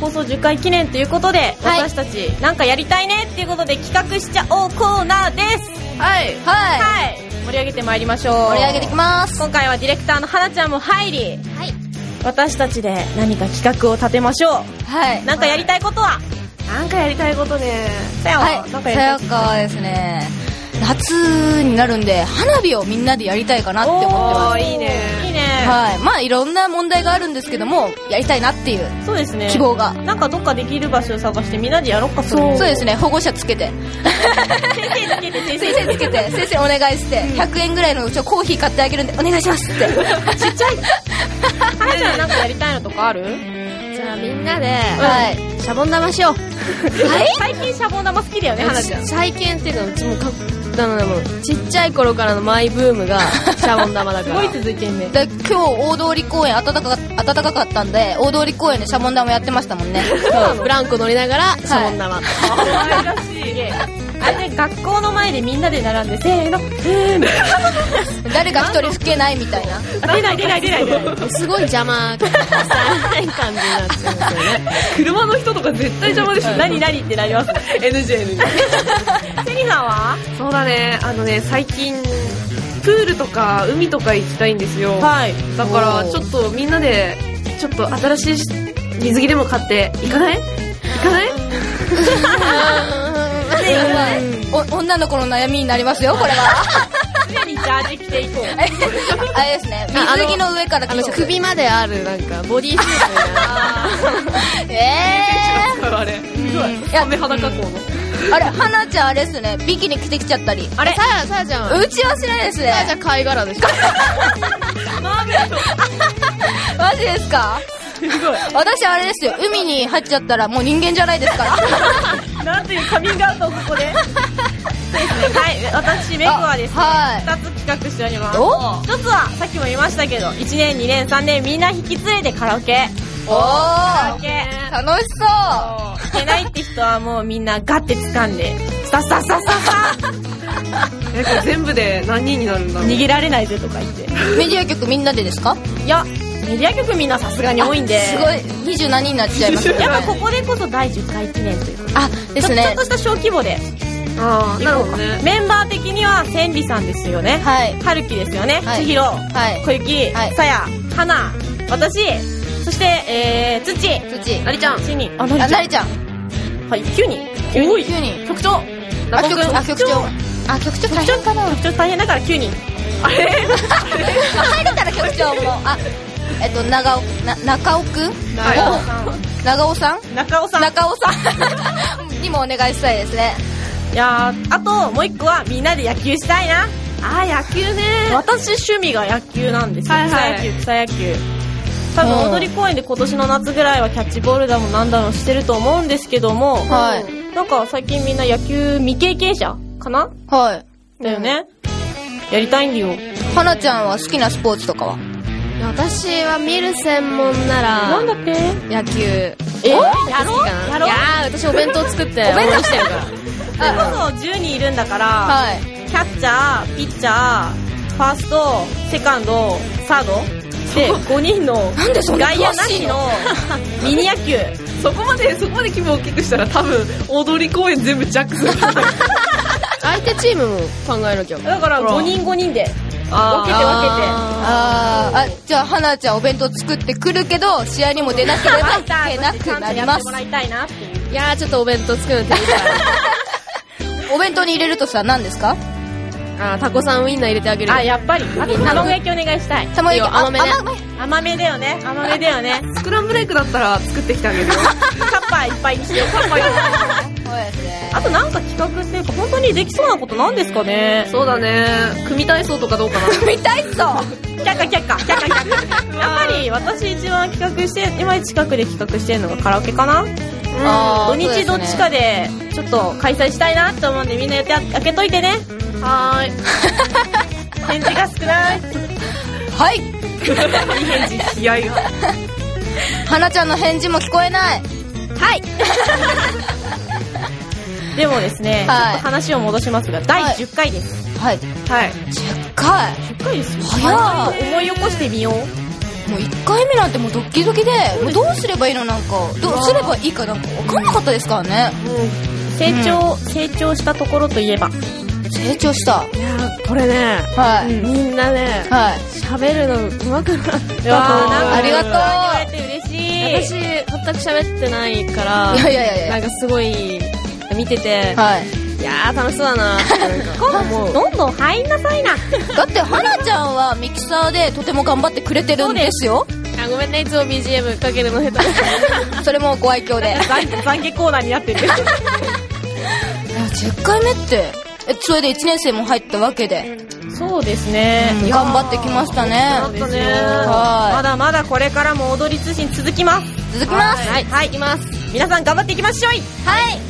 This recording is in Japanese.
放送10回記念ということで、私たちなんかやりたいねっていうことで企画しちゃおうコーナーです。 はいはい、盛り上げてまいりましょう。 盛り上げていきます。 今回はディレクターの花ちゃんも入り、はい、私たちで何か企画を立てましょう。はい、なんかやりたいことは、 なんかやりたいことね。 さやは、なんかやりたいこと。さやかはですね、夏になるんで花火をみんなでやりたいかなって思ってます。 いいねいいね。 はい、まあいろんな問題があるんですけども、やりたいなっていう、そうですね、希望が。 なんかどっかできる場所を探してみんなでやろうか。 そうですね、保護者つけて先生つけて先生お願いして、100円ぐらいのコーヒー買ってあげるんでお願いしますってちっちゃい花ちゃんなんかやりたいのとかある？ じゃあみんなで、はい、シャボン玉しよう。 はい、最近シャボン玉好きだよね、花ちゃん。 最近っていうか、うちもちっちゃい頃からのマイブームがシャボン玉だからすごい続いてんね。 で今日大通公園暖かかったんで、大通公園でシャボン玉やってましたもんね。 ブランコ乗りながらシャボン玉、はい、 可愛らしい。あれね、学校の前でみんなで並んでせーの誰か一人吹けないみたいな。 出ないすごい邪魔感じになっちゃうんですよね。 車の人とか絶対邪魔でしょ。何ってなりますね。NG セリさんは？ そうだね、最近プールとか海とか行きたいんですよ。はい、だからちょっとみんなでちょっと新しい水着でも買って行かない？ 女の子の悩みになりますよ、これは。 常にジャージ着ていこう。 あれですね、水着の上から首まであるなんかボディースーツみたいな。 あれサメ裸校のあれ、花ちゃんあれですね、ビキニ着てきちゃったり。 あれ、さやちゃん、 うちはしないですね。 さやちゃん貝殻でしょ。 マジですか？すごい。私あれですよ、海に入っちゃったらもう人間じゃないですからなんていうカミングアウトをここでそうですね、はい、私メグはですね、2つ企画しております。1つはさっきも言いましたけど、1年2年3年みんな引き連れてカラオケ。カラオケ楽しそう。 弾けないって人はもうみんなガッて掴んでスタスタスタスタスタこれ全部で何人になるんだろう。 逃げられないぜとか言って。 メディア局みんなでですか？ いや、メディア局みんなさすがに多いんで、 すごい20何人になっちゃいます。 やっぱここでこそ第10回記念というか、 ですね、 ちょっとした小規模で。なるほどね。メンバー的には千里さんですよね。はい。春樹ですよね。千尋、小雪、さや、花、私、そして土、なりちゃん、しに、 なりちゃん。 はい、9人。局長。 局長大変かな。 局長大変だから9人。あれ入れたら局長も。中尾くん、長尾さんにもお願いしたいですね。 いやー、あともう一個はみんなで野球したいな。野球ね。私趣味が野球なんですよ。草野球。多分大通公園で今年の夏ぐらいはキャッチボールだもなんだろうしてると思うんですけども、なんか最近みんな野球未経験者かな。だよね。やりたいんだよ。 花ちゃんは好きなスポーツとかは？ 私は見る専門なら、 なんだっけ？ 野球。 やろう？ いやー、私お弁当作って応援してるから。 それこそ10人いるんだから、キャッチャー、ピッチャー、ファースト、セカンド、サードで5人の外野なしのミニ野球。 そこまで規模を大きくしたら多分大通公園全部ジャックする。相手チームも考えなきゃ。 だから5人で分けて。じゃあ花ちゃんお弁当作ってくるけど試合にも出なければいけなくなります。 もらいたいなっていう。 いやー、ちょっとお弁当作るの手いいからお弁当に入れるとさ、何ですか？ タコさんウインナー入れてあげる。 やっぱり。あと卵焼きお願いしたい。 卵焼き甘めだよね。 スクランブルエッグだったら作ってきてあげるよ。 カッパいっぱいにしてよ。あとなんか企画っていうか本当にできそうなことなんですかね。 そうだね。組体操とかどうかな。 組体操。 却下。やっぱり私一番企画して今近くで企画してるのがカラオケかな。土日どっちかでちょっと開催したいなって思うんでみんな予定開けといてね。はーい。返事が少ない。 はい。いい返事。気合が。 花ちゃんの返事も聞こえない。 はい。でもですね、ちょっと話を戻しますが、第10回です。 10回。 10回ですよ。 早い。 思い起こしてみよう。 もう1回目なんてもうドッキドキで、もうどうすればいいのなんか、どうすればいいかなんか分かんなかったですからね。 成長したところといえば。 成長した。 いやこれね、はい、みんなね、はい、喋るの上手くなった。 ありがとう。 言われて嬉しい。私、全く喋ってないから、なんかすごい、見てて、はい、いやー楽しそうだなってもうどんどん入んなさいな。 だって花ちゃんはミキサーでとても頑張ってくれてるんですよ。 ごめんね、いつも BGM かけるの下手それもご愛嬌で懺悔コーナーになってる 10回目ってそれで1年生も入ったわけで、 そうですね、 頑張ってきましたね。 まだまだこれからも踊り通信続きます。 続きます。 はい、いきます。皆さん頑張っていきましょう。 はい。